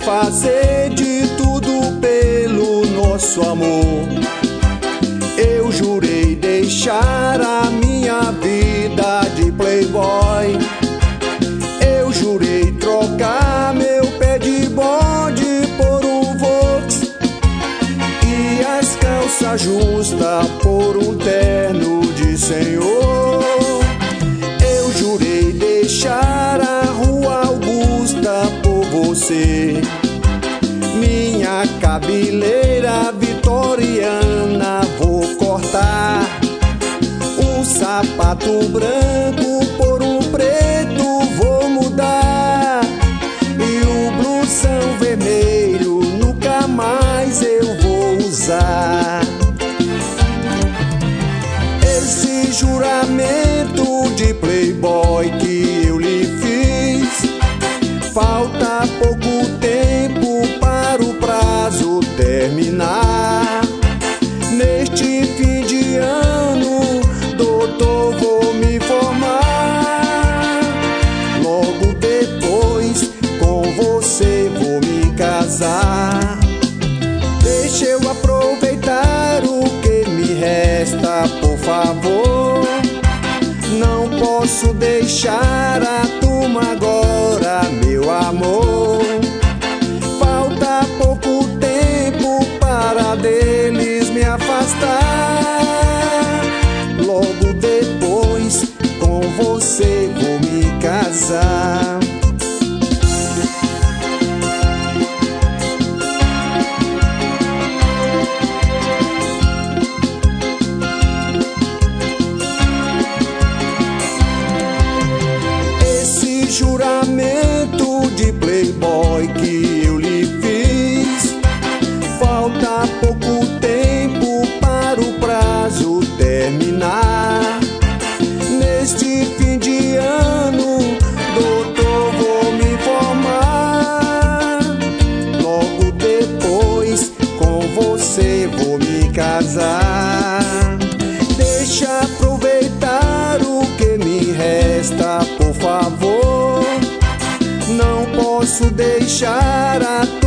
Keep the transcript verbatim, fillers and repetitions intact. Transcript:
fazer de tudo pelo nosso amor. Eu jurei deixar a minha vida de playboy. Eu jurei trocar meu pé de bode por um Vox e as calças justas por um terno de senhor. Eu jurei deixar a Rua Augusta por você, minha cabeleira vitoriana vou cortar, o sapato branco por um preto vou mudar, e o blusão vermelho nunca mais eu vou usar. Esse juramento de playboy que eu lhe fiz, falta pouco tempo para o prazo terminar. Neste fim de ano, doutor, vou me formar. Logo depois, com você vou me casar. Deixa eu aproveitar o que me resta, por favor. Não posso deixar a turma agora, meu amor. Falta pouco tempo para deles me afastar. Logo depois, com você vou me casar. Juramento de playboy que eu lhe fiz, falta pouco tempo para o prazo terminar. Neste fim de ano, doutor, vou me formar. Logo depois, com você vou me casar. Deixa aproveitar o que me resta, por favor. Não posso deixar a